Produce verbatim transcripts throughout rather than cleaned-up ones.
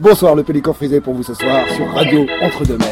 Bonsoir le Pélican Frisé pour vous ce soir sur Radio Entre-deux-Mers.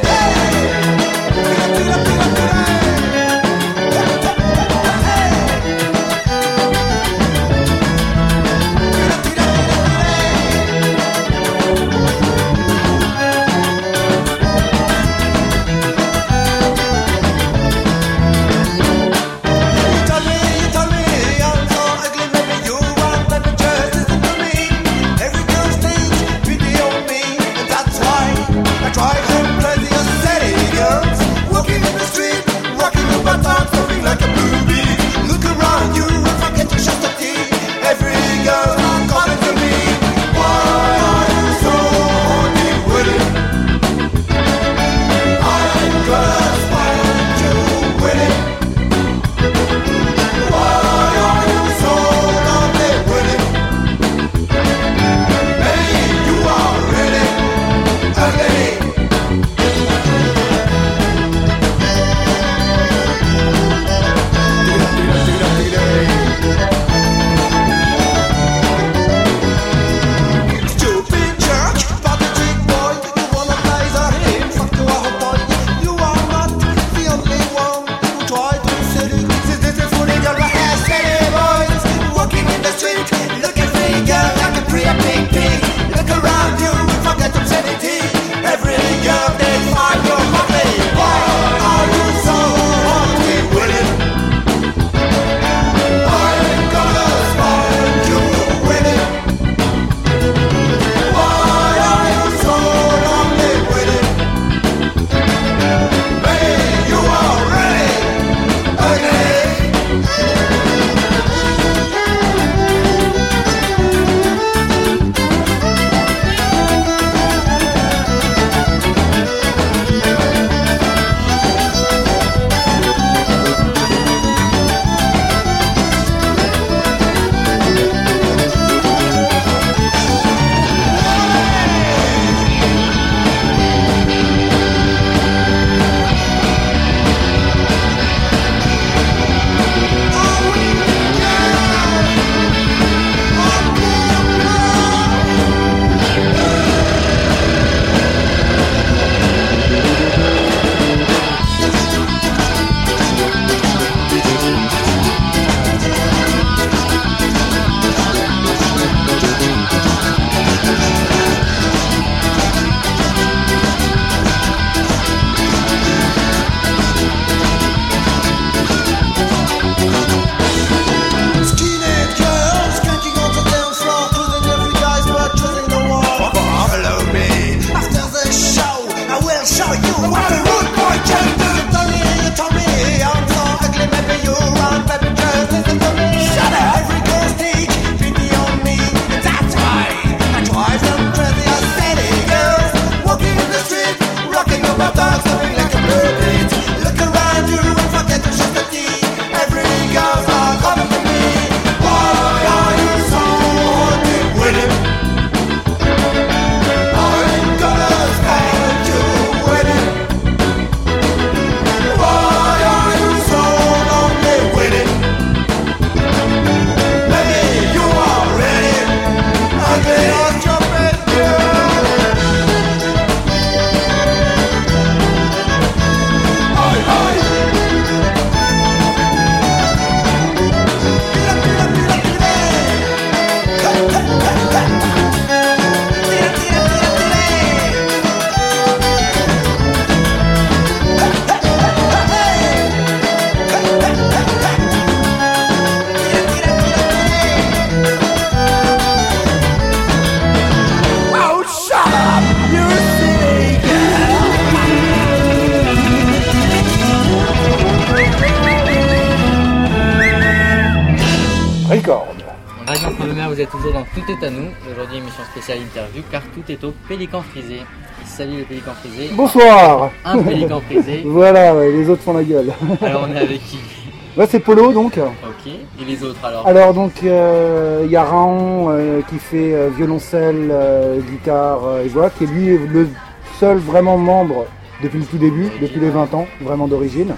Vous êtes toujours dans Tout est à nous. Aujourd'hui, émission spéciale interview car tout est au Pélican Frisé. Salut les Pélicans Frisés. Bonsoir. Un Pélican Frisé. Voilà, ouais, les autres font la gueule. Alors on est avec qui? Là c'est Polo donc. Ok. Et les autres alors? Alors donc il euh, y a Raon euh, qui fait euh, violoncelle, euh, guitare euh, et voix, qui est lui le seul vraiment membre depuis le tout début, okay. Depuis les vingt ans, vraiment d'origine.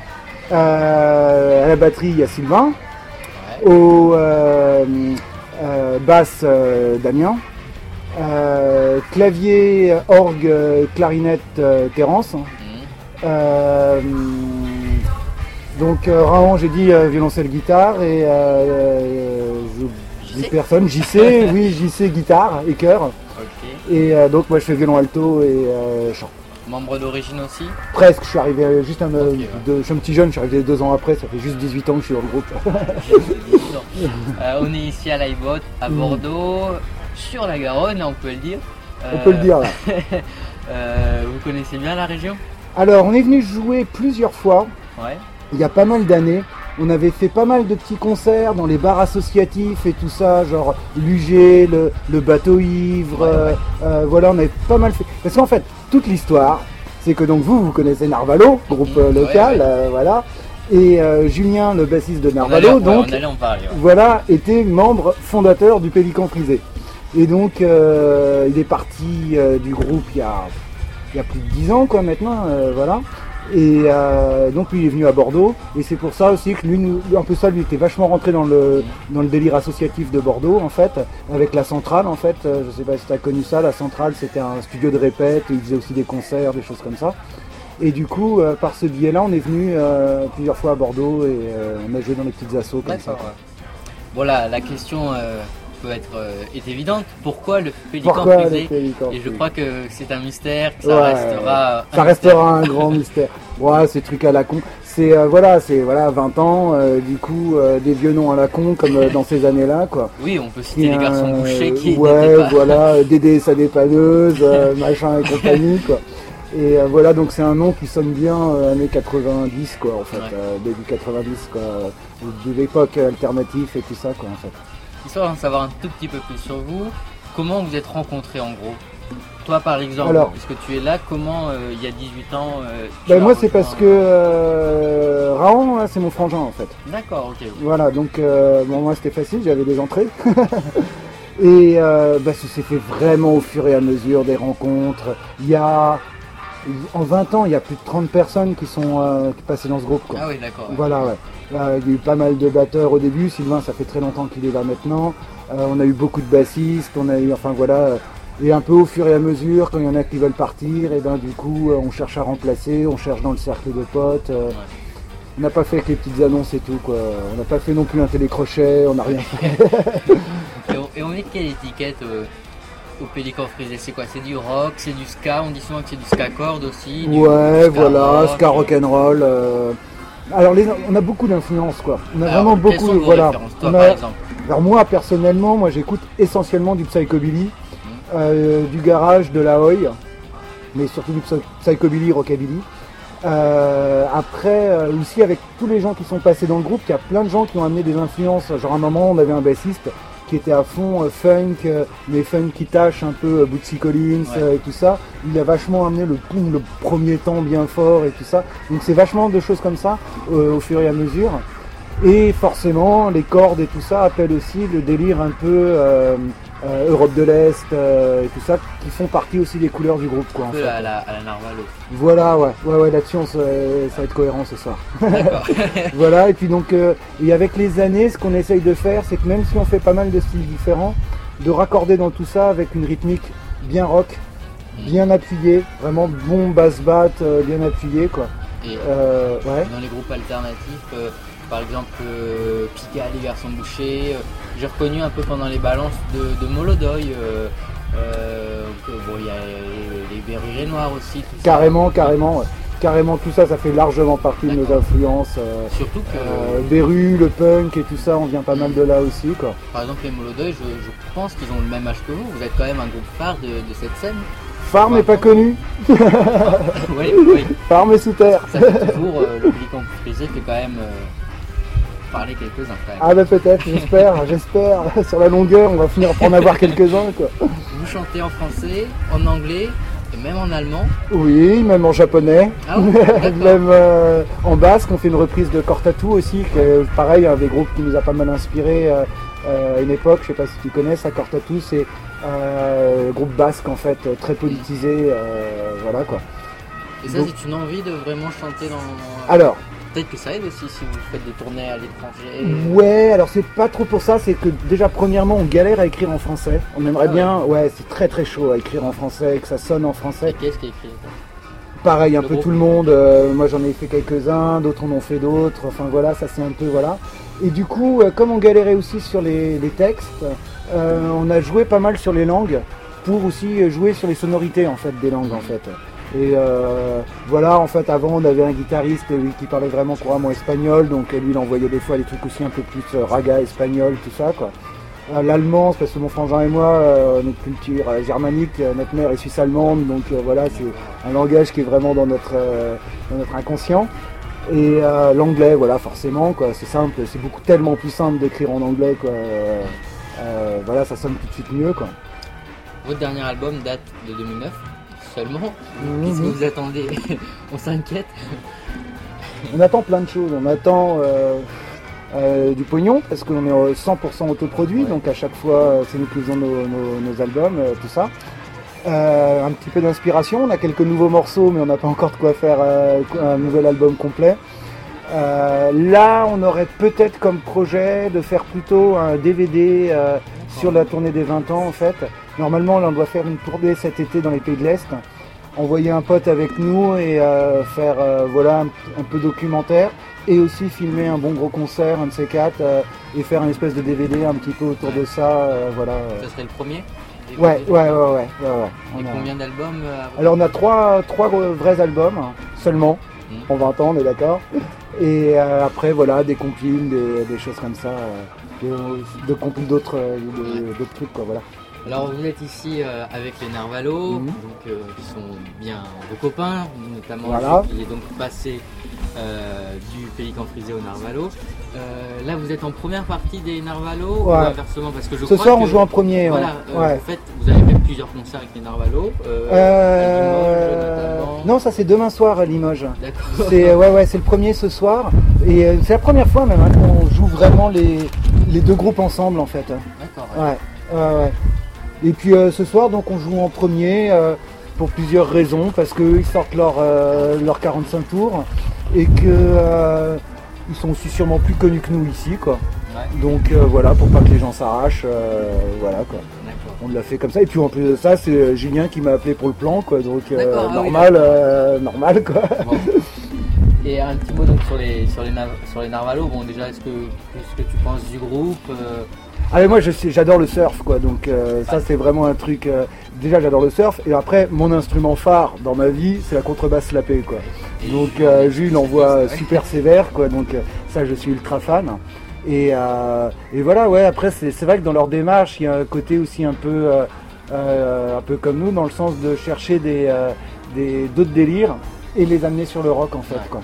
Euh, à la batterie il y a Sylvain. Ouais. Au euh, euh, basse euh, Damien. Euh, clavier, orgue, euh, clarinette, euh, Terence. Mhm. Euh, donc euh, Raon, j'ai dit euh, violoncelle, guitare et euh, euh, je dis personne. J C, oui, J C, guitare et chœur. Ok. Et euh, donc moi je fais violon alto et euh, chant. Membre d'origine aussi? Presque, je suis arrivé euh, juste un, Ok, euh, ouais. de, je suis un petit jeune, je suis arrivé deux ans après, ça fait juste dix-huit ans que je suis dans le groupe. Euh, on est ici à l'Aibot, à Bordeaux, sur la Garonne, on peut le dire. On peut le dire là. Euh, vous connaissez bien la région? Alors on est venu jouer plusieurs fois, Ouais. il y a pas mal d'années. On avait fait pas mal de petits concerts dans les bars associatifs et tout ça, genre l'U G, le, le bateau ivre, Ouais, ouais. euh, euh, voilà, on avait pas mal fait. Parce qu'en fait, toute l'histoire, c'est que donc vous, vous connaissez Narvalo, groupe euh, Ouais, local, ouais. euh, voilà. Et euh, Julien, le bassiste de On allait, Narvalo, ouais, donc, on allait en parler. Ouais. voilà, était membre fondateur du Pélican Frisé. Et donc, euh, il est parti euh, du groupe il y a, il y a plus de dix ans, quoi, maintenant, euh, voilà. Et euh, donc, lui, il est venu à Bordeaux. Et c'est pour ça aussi que lui, nous, un peu ça, lui était vachement rentré dans le, dans le délire associatif de Bordeaux, en fait, avec la Centrale, en fait. Euh, je sais pas si tu as connu ça, la Centrale, c'était un studio de répète, et il faisait aussi des concerts, des choses comme ça. Et du coup, euh, par ce biais-là, on est venu euh, plusieurs fois à Bordeaux et euh, on a joué dans les petites assos comme ça. D'accord. Ouais. Voilà, la question euh, peut être euh, est évidente. Pourquoi le Pélican Pourquoi Frisé? le Pélican Et je Frisé crois que c'est un mystère, que ça Ouais, restera. ça restera un grand mystère. Ouais, ces trucs à la con. C'est euh, voilà, c'est voilà, vingt ans, euh, du coup, euh, des vieux noms à la con comme euh, dans ces années-là, quoi. Oui, on peut citer les garçons Euh, bouchés qui ouais, n'étaient pas. voilà, Dédé sa dépanneuse, euh, machin et compagnie, quoi. Et euh, voilà, donc c'est un nom qui sonne bien euh, années quatre-vingt-dix, quoi, en fait, Ouais. euh, début quatre-vingt-dix, quoi, de l'époque alternative et tout ça, quoi, en fait. Histoire d'en savoir un tout petit peu plus sur vous, comment vous êtes rencontrés en gros? Toi par exemple, Alors, puisque tu es là, comment euh, il y a dix-huit ans euh, tu Ben as moi, c'est rejoint- parce que euh, Raon, là, c'est mon frangin, en fait. D'accord, ok. Voilà, donc euh, bon, moi c'était facile, j'avais des entrées. Et euh, bah, ça s'est fait vraiment au fur et à mesure des rencontres. Il y a, en vingt ans, il y a plus de trente personnes qui sont euh, qui passaient dans ce groupe, quoi. Ah oui, d'accord. ouais. Voilà, ouais. Euh, il y a eu pas mal de batteurs au début. Sylvain, ça fait très longtemps qu'il est là maintenant. Euh, on a eu beaucoup de bassistes, on a eu, enfin voilà. euh, Et un peu au fur et à mesure, quand il y en a qui veulent partir, et ben du coup, euh, on cherche à remplacer, on cherche dans le cercle de potes. euh, Ouais. On n'a pas fait que les petites annonces et tout, quoi. On n'a pas fait non plus un télécrochet, on n'a rien fait. Et on, et on met quelle étiquette euh, au Pélican Frisé? C'est quoi? C'est du rock, c'est du ska? On dit souvent que c'est du ska corde aussi. du- Ouais, du ska voilà, rock. ska rock'n'roll. euh. Alors, les- on a beaucoup d'influences, quoi. On a Alors, vraiment quelles beaucoup. sont vos Voilà. références, toi On par a- exemple? Alors moi, personnellement, moi j'écoute essentiellement du psychobilly, euh, du garage, de la oi, mais surtout du psy- psychobilly, rockabilly. Euh, après, euh, aussi avec tous les gens qui sont passés dans le groupe, il y a plein de gens qui ont amené des influences. Genre à un moment, on avait un bassiste qui était à fond euh, funk, euh, mais funk qui tâche un peu euh, Bootsy Collins Ouais. euh, et tout ça. Il a vachement amené le boom, le premier temps bien fort et tout ça. Donc c'est vachement de choses comme ça euh, au fur et à mesure. Et forcément, les cordes et tout ça appellent aussi le délire un peu euh, euh, Europe de l'Est euh, et tout ça, qui font partie aussi des couleurs du groupe, quoi. Un En peu fait. à la, à la Narvalo. Voilà, ouais, ouais, ouais, là-dessus, on se- ça va être cohérent ce soir. D'accord. Voilà, et puis donc, euh, et avec les années, ce qu'on essaye de faire, c'est que même si on fait pas mal de styles différents, de raccorder dans tout ça avec une rythmique bien rock, bien appuyée, vraiment bon bass bat, euh, bien appuyé, quoi. Et Euh, ouais. dans les groupes alternatifs, euh, par exemple euh, Pigalle, les garçons bouchés, euh, j'ai reconnu un peu pendant les balances de, de Molodoy. Euh, euh, que, bon, il y a les, les Berruriers Noirs aussi. Tout ça. Carrément, carrément, ouais. Carrément, tout ça, ça fait largement partie de nos D'accord. influences. euh, Surtout que, euh, Beru, le punk et tout ça, on vient pas mal de là aussi, quoi. par exemple, les Molodoy, je, je pense qu'ils ont le même âge que vous. Vous êtes quand même un groupe phare de, de cette scène. Farm n'est pas connu, oui, oui. Farm est sous terre. Ça fait toujours, euh, le Pélican Frisé fait quand même euh, parler quelques-uns quand même. Ah bah peut-être, j'espère, j'espère. Sur la longueur, on va finir par en avoir quelques-uns, quoi. Vous chantez en français, en anglais et même en allemand. Oui, même en japonais. Ah oui, d'accord. Même euh, en basque, on fait une reprise de Cortatu aussi, qui est pareil, un des groupes qui nous a pas mal inspiré euh, euh, à une époque. Je sais pas si tu connais ça, Cortatu, c'est euh, un groupe basque en fait, très politisé, euh, voilà quoi. Et ça, Donc- c'est une envie de vraiment chanter dans. Alors, peut-être que ça aide aussi si vous faites des tournées à l'étranger. Ouais, alors c'est pas trop pour ça, c'est que déjà premièrement on galère à écrire en français. On aimerait Ah bien, ouais, ouais c'est très très chaud à écrire en français, que ça sonne en français. Et qu'est-ce qui est écrit? Pareil, un Le peu groupe. tout le monde, euh, moi j'en ai fait quelques-uns, d'autres en ont fait d'autres, enfin voilà, ça c'est un peu, voilà. Et du coup, euh, comme on galérait aussi sur les, les textes, euh, on a joué pas mal sur les langues, pour aussi jouer sur les sonorités en fait des langues en fait. Et euh, voilà, en fait avant on avait un guitariste lui, qui parlait vraiment couramment espagnol, donc lui il envoyait des fois des trucs aussi un peu plus euh, raga espagnol, tout ça quoi. Euh, L'allemand, c'est parce que mon frangin et moi, euh, notre culture euh, germanique, euh, notre mère est suisse-allemande, donc euh, voilà, c'est un langage qui est vraiment dans notre, euh, dans notre inconscient. Et euh, l'anglais, voilà, forcément, quoi, c'est simple, c'est beaucoup tellement plus simple d'écrire en anglais, quoi. Euh, euh, voilà, ça sonne tout de suite mieux, quoi. Votre dernier album date de deux mille neuf seulement. Mmh. Qu'est-ce que vous attendez? On s'inquiète. On attend plein de choses, on attend euh, euh, du pognon, parce qu'on est cent pour cent autoproduit, Ouais. donc à chaque fois, c'est nous qui faisons nos, nos, nos albums, euh, tout ça. Euh, un petit peu d'inspiration, on a quelques nouveaux morceaux mais on n'a pas encore de quoi faire euh, un nouvel album complet. Euh, là on aurait peut-être comme projet de faire plutôt un D V D euh, sur la tournée des vingt ans en fait. Normalement là, on doit faire une tournée cet été dans les pays de l'Est, envoyer un pote avec nous et euh, faire euh, voilà, un, un peu documentaire et aussi filmer un bon gros concert, un de ces quatre, euh, et faire une espèce de D V D un petit peu autour Ouais. de ça. Euh, voilà. Ça serait le premier? Ouais, ouais, ouais, ouais, ouais, ouais. Et On a- combien d'albums euh, avant? Alors on a trois, trois vrais albums hein, seulement, Mm. en vingt ans on est d'accord. Et euh, après voilà, des compiles, des, des choses comme ça, euh, de, de compiles d'autres euh, de- d'autres trucs quoi, voilà. Alors vous êtes ici euh, avec les Narvalo, Mhm. donc, euh, qui sont bien vos copains, notamment Voilà. celui qui est donc passé euh, du Pélican Frisé au Narvalo. Euh, là vous êtes en première partie des Narvalo ou Ouais. inversement parce que je Ce crois soir que, on joue en premier. voilà, ouais. euh, Ouais. en fait vous avez fait plusieurs concerts avec les Narvalo. Euh, à Limoges, Euh, notamment. non, ça c'est demain soir à Limoges. D'accord. C'est ouais, ouais, c'est le premier ce soir. Et euh, c'est la première fois même hein, qu'on joue vraiment les, les deux groupes ensemble en fait. D'accord. ouais. Ouais, ouais, ouais. Et puis euh, ce soir, donc on joue en premier euh, pour plusieurs raisons, parce qu'ils sortent leur, euh, leur quarante-cinq tours et que euh, ils sont aussi sûrement plus connus que nous ici, quoi. Ouais. Donc euh, voilà, pour pas que les gens s'arrachent, euh, voilà quoi. D'accord. On l'a fait comme ça. Et puis en plus de ça, c'est euh, Julien qui m'a appelé pour le plan, quoi. Donc euh, D'accord, ah oui, normal, euh, normal, quoi. Bon. Et un petit mot donc sur les sur les nav- sur les Narvalo. Bon déjà est-ce que qu'est-ce que tu penses du groupe? euh, Ah mais moi je sais- j'adore le surf quoi, donc euh, ça c'est vraiment un truc, euh, déjà j'adore le surf et après mon instrument phare dans ma vie c'est la contrebasse slapée quoi. Donc euh, Jules envoie super sévère quoi, donc euh, ça je suis ultra fan. Et, euh, et voilà ouais, après c'est c'est vrai que dans leur démarche il y a un côté aussi un peu, euh, euh, un peu comme nous dans le sens de chercher des, euh, des, d'autres délires et les amener sur le rock en fait Ouais. quoi.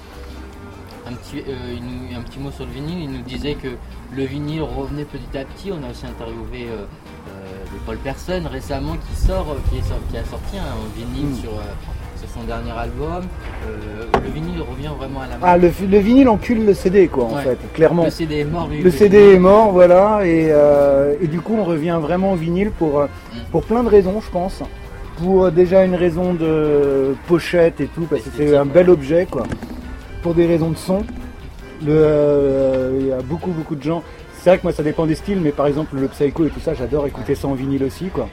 Un petit, euh, il nous- un petit mot sur le vinyle, il nous disait que le vinyle revenait petit à petit. On a aussi interviewé euh, euh, de Paul Person récemment qui sort, euh, qui, est sor- qui a sorti un vinyle Mm. sur, euh, sur son dernier album. Euh, le vinyle revient vraiment à la Ah mode. le, le vinyle encule le C D quoi en Ouais. fait, clairement. Le C D est mort, lui. Le C D est mort, voilà, et, euh, et du coup on revient vraiment au vinyle pour, euh, pour plein de raisons, je pense. Pour euh, déjà une raison de pochette et tout, parce que c'est un bel objet, quoi. Pour des raisons de son, le, euh, il y a beaucoup beaucoup de gens. C'est vrai que moi ça dépend des styles, mais par exemple le Psycho et tout ça, j'adore écouter ça en vinyle aussi, quoi.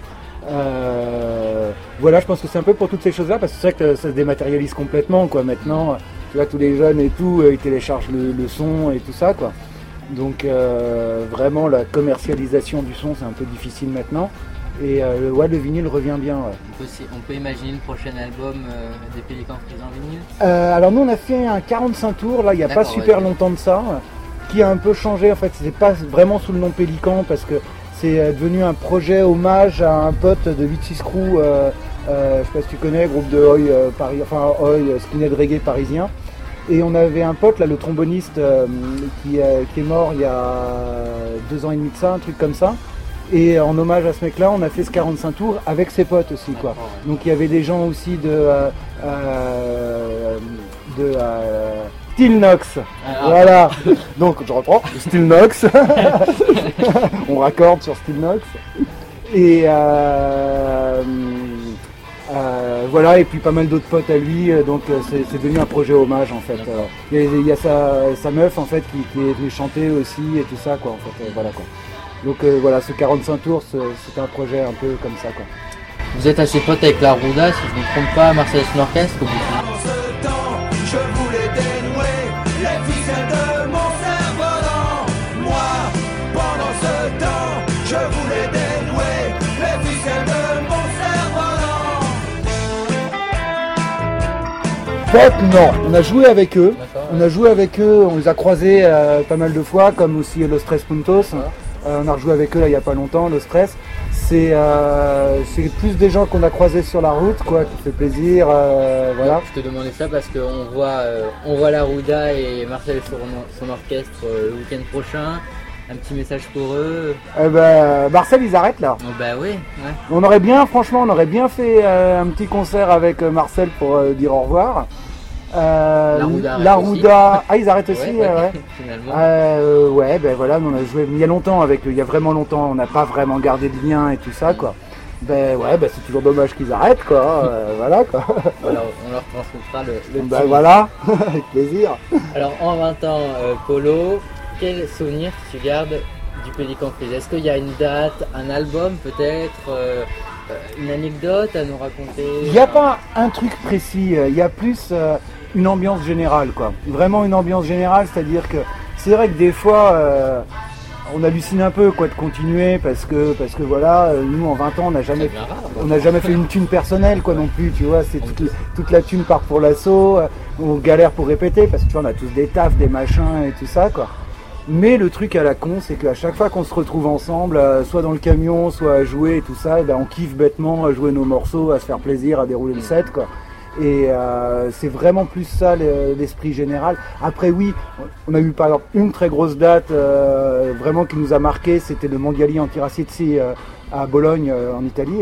Euh, voilà, je pense que c'est un peu pour toutes ces choses-là, parce que c'est vrai que ça se dématérialise complètement, quoi. Maintenant, tu vois, tous les jeunes et tout, euh, ils téléchargent le, le son et tout ça, quoi. Donc euh, vraiment la commercialisation du son c'est un peu difficile maintenant. Et euh, ouais, le vinyle revient bien. Ouais. On peut, on peut imaginer le prochain album euh, des Pélicans Frisés en vinyle. Euh, alors nous on a fait un quarante-cinq tours là il n'y a pas D'accord, super ouais. longtemps de ça, qui a un peu changé en fait. C'était pas vraiment sous le nom Pélican parce que c'est euh, devenu un projet hommage à un pote de huit six Crew. Euh, euh, je sais pas si tu connais, groupe de Oi euh, Paris, enfin Oi euh, skinhead reggae parisien. Et on avait un pote là, le tromboniste euh, qui, euh, qui est mort il y a deux ans et demi de ça, un truc comme ça. Et en hommage à ce mec-là, on a fait ce quarante-cinq tours avec ses potes aussi, quoi. D'accord, ouais. Donc il y avait des gens aussi de euh, euh, de euh, Steel Knox. Ah, Voilà. Donc je reprends Steel Knox. On raccorde sur Steel Knox. Et euh, euh, voilà, et puis pas mal d'autres potes à lui, euh, donc euh, c'est, c'est devenu un projet hommage en fait. Euh, Il y a, il y a sa, sa meuf en fait qui, qui est venue chanter aussi et tout ça quoi en fait. Euh, voilà quoi. Donc euh, voilà, ce quarante-cinq tours, c'est, c'était un projet un peu comme ça quoi. Vous êtes assez pote avec la Rouda, si je ne me trompe pas, Marcel Son Orchestre. Pendant ce temps, je voulais dénouer les ficelles de mon cerf-volant. Moi, pendant ce temps, je voulais dénouer les ficelles de mon cerf-volant. Potes, non, on a joué avec eux. D'accord, On a joué avec eux, on les a croisés euh, pas mal de fois, comme aussi Los Tres Puntos. Euh, on a rejoué avec eux là il n'y a pas longtemps, Los Tres. C'est, euh, c'est plus des gens qu'on a croisés sur la route, quoi, qui fait plaisir, euh, voilà. Je te demandais ça parce qu'on voit, euh, on voit la Rouda et Marcel Son, son Orchestre euh, le week-end prochain. Un petit message pour eux. Eh ben, Marcel, ils arrêtent là. Oh, bah oui, ouais. On aurait bien, franchement, on aurait bien fait euh, un petit concert avec euh, Marcel pour euh, dire au revoir. Euh, La Rouda arrête la aussi. Rouda- Ah, ils arrêtent aussi, Ouais, ouais, ouais. finalement. Euh, ouais, ben voilà, on a joué il y a longtemps avec eux, il y a vraiment longtemps, on n'a pas vraiment gardé de lien et tout ça, quoi. Ben ouais, ben c'est toujours dommage qu'ils arrêtent, quoi. euh, voilà, quoi. Alors, on leur transmettra le, le Ben petit- voilà, avec plaisir. Alors, en vingt ans, euh, Polo, quel souvenir tu gardes du Pélican Frisé? Est-ce qu'il y a une date, un album peut-être, euh, euh, une anecdote à nous raconter? Il n'y a pas un truc précis, il y a plus euh, une ambiance générale, quoi. Vraiment une ambiance générale, c'est-à-dire que c'est vrai que des fois, euh, on hallucine un peu, quoi, de continuer, parce que, parce que voilà, euh, nous en vingt ans, on n'a Ça jamais, devient rare, quoi. on n'a jamais fait une thune personnelle, quoi, non plus, tu vois. C'est toute, toute la thune part pour l'assaut, euh, on galère pour répéter, parce que tu vois, on a tous des tafs, des machins et tout ça, quoi. Mais le truc à la con, c'est qu'à chaque fois qu'on se retrouve ensemble, euh, soit dans le camion, soit à jouer et tout ça, eh ben, on kiffe bêtement à jouer nos morceaux, à se faire plaisir, à dérouler le set, quoi. Et euh, c'est vraiment plus ça le- l'esprit général. Après oui, on a eu par exemple une très grosse date euh, vraiment qui nous a marqué, c'était le Mondiali Antiracizzi euh, à Bologne euh, en Italie,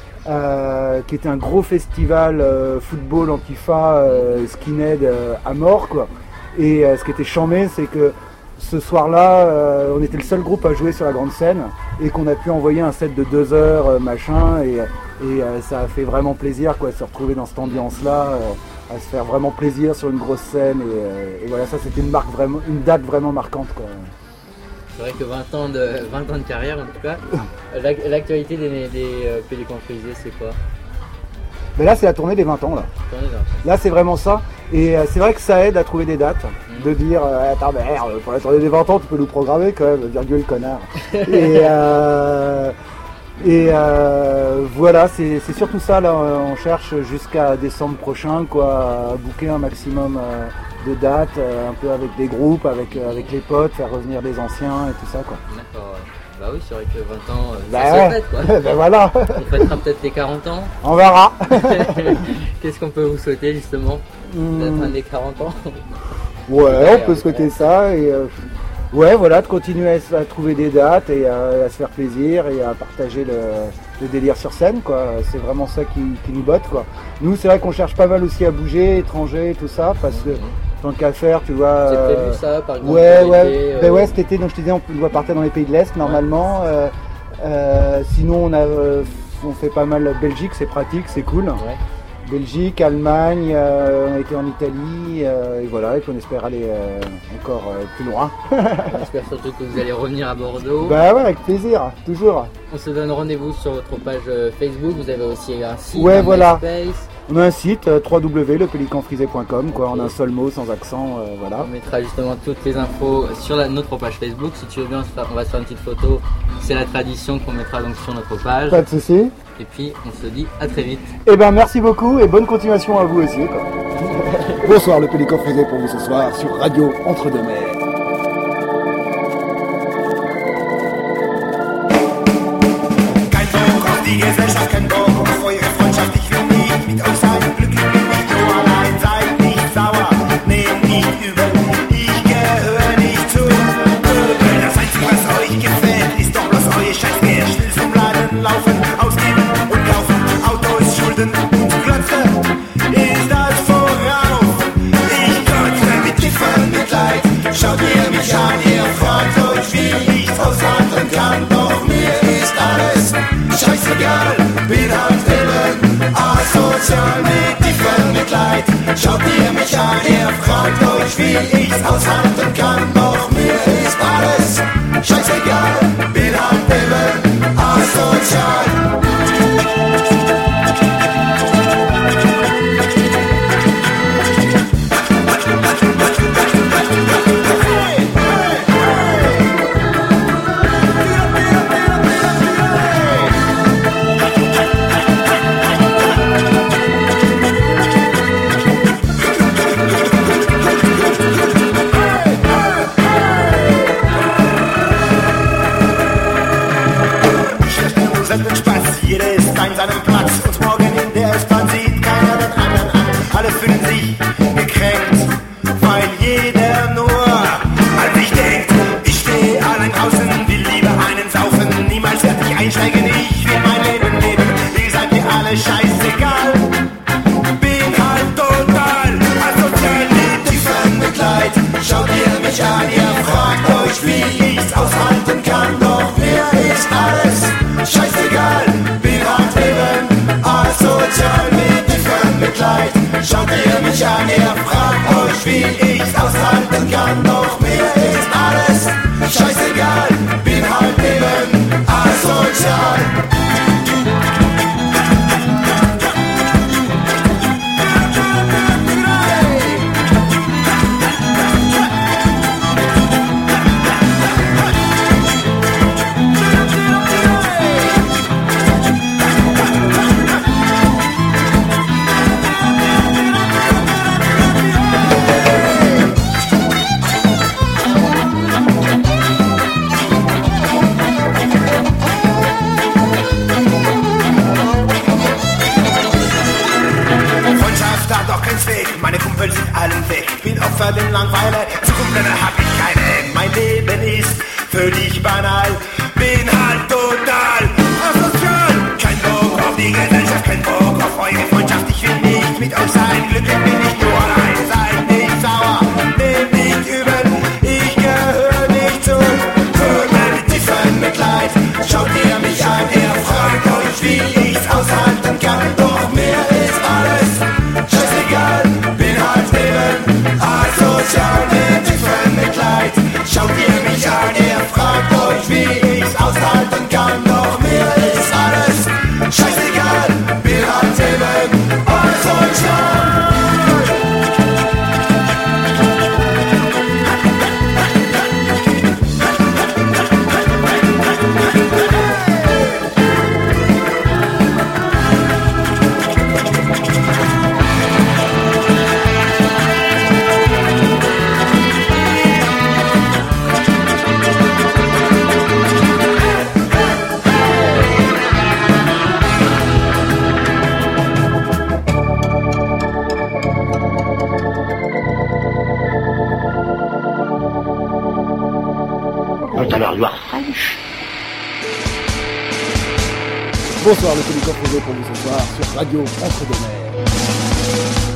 euh, qui était un gros festival euh, football antifa euh, skinhead euh, à mort quoi. Et euh, ce qui était chambé, c'est que ce soir-là, euh, on était le seul groupe à jouer sur la grande scène et qu'on a pu envoyer un set de deux heures, euh, machin, et, et euh, ça a fait vraiment plaisir quoi, de se retrouver dans cette ambiance-là, euh, à se faire vraiment plaisir sur une grosse scène, et, euh, et voilà, ça c'était une marque vraiment, une date vraiment marquante quoi. C'est vrai que vingt ans de, vingt ans de carrière, en tout cas, l'ac- l'actualité des, des euh, Pélicans Frisés, c'est quoi? Mais là c'est la tournée des vingt ans là. Tournée là. Là c'est vraiment ça, et euh, c'est vrai que ça aide à trouver des dates, de dire euh, attends merde, pour la tournée des vingt ans tu peux nous programmer quand même, virgule connard. et euh, et euh, voilà, c'est c'est surtout ça là, on cherche jusqu'à décembre prochain quoi, à booker un maximum euh, de dates, euh, un peu avec des groupes, avec, euh, avec les potes, faire revenir des anciens et tout ça quoi. D'accord, ouais. Bah oui, c'est vrai que vingt ans, euh, Bah ça ouais. se fête quoi. Ben voilà, On fêtera peut-être les quarante ans. on verra. Qu'est-ce qu'on peut vous souhaiter justement d'être un des quarante ans? Ouais, on peut souhaiter ça et euh, ouais, voilà, de continuer à, s- à trouver des dates et à, à se faire plaisir et à partager le, le délire sur scène, quoi. C'est vraiment ça qui, qui nous botte, quoi. Nous, c'est vrai qu'on cherche pas mal aussi à bouger, étranger et tout ça, parce que tant qu'à faire, tu vois. C'est euh, prévu ça par exemple? Ouais, pour ouais, l'été, ben euh, ouais, cet été, donc je te disais, on doit partir dans les pays de l'Est normalement. Euh, euh, sinon, on a, euh, on fait pas mal Belgique, c'est pratique, c'est cool. Ouais. Belgique, Allemagne, euh, on a été en Italie, euh, et voilà, et puis on espère aller euh, encore euh, plus loin. On espère surtout que vous allez revenir à Bordeaux. Bah ouais, avec plaisir, toujours. On se donne rendez-vous sur votre page euh, Facebook. Vous avez aussi un site, Ouais, un voilà. MySpace. On a un site, euh, w w w point le pélican frisé point com, quoi, en un seul mot, sans accent, euh, voilà. On mettra justement toutes les infos sur la- notre page Facebook. Si tu veux bien, on se fera- on va se faire une petite photo. C'est la tradition qu'on mettra donc sur notre page. Pas de soucis. Et puis, on se dit à très vite. Eh ben merci beaucoup et bonne continuation à vous aussi, quoi. Bonsoir, le pélican frisé pour vous ce soir sur Radio Entre-deux-Mers. Kein Druck auf die Gesellschaft, kein Bock auf eure Freundschaft, ich will nicht mit euch sein. Glücklich bin ich nur allein, seid nicht sauer, nehmt nicht übel, ich gehöre nicht zu. Weil das Einzige, was euch gefällt, ist doch bloß euer Scheißgeld. Still zum Laden laufen, ausgeben und kaufen, Autos, Schulden und Klötze, ist das vorauf. Ich kotze mit tiefem Mitleid, schaut ihr mich an, ihr fragt euch, wie ich aushalten kann, doch mir ist alles scheißegal, bin halt eben asozial. euch, wie ich's aushalten kann. Doch mir ist alles scheißegal, bin halt eben asozial. Jeder ist an seinem Platz und morgen in der S-Bahn sieht keiner den anderen an. Alle fühlen sich gekränkt, weil jeder nur an sich denkt. Ich stehe allen außen, will lieber einen saufen, niemals werd ich einsteigen, ich will mein Leben leben. Ihr seid mir alle scheißegal, bin halt total asozial mit tiefem Mitleid. Schaut ihr mich an, ihr fragt euch, wie ich's aushalten kann, doch mir ist alles scheißegal. Asozial mit tiefem Mitleid. Schaut ihr mich an, ihr fragt euch, wie ich's aushalten kann. Doch mir ist alles scheißegal, bin halt eben asozial. Meine Kumpel sind alle weg, bin Opfer der Langeweile, Zukunftspläne hab ich keine, mein Leben ist völlig banal, bin halt total asozial, kein Bock auf die Gesellschaft, kein Bock auf eure Freundschaft, ich will nicht mit euch sein, glücklich bin ich nur allein, seid nicht sauer, nehmt nicht übel, ich gehöre nicht zu, hört mir mit tiefem Mitleid, schaut ihr mich an, ihr fragt euch, wie ich's aushalten kann, doch mir ist alles scheißegal. Asozial mit tiefem Mitleid. Schaut ihr mich an, ihr fragt euch, wie ich's aushalten kann. Doch mir ist alles scheißegal, bin halt eben asozial. Bonsoir, le Pélican Frisé pour vous ce soir sur Radio Entre-deux-Mers.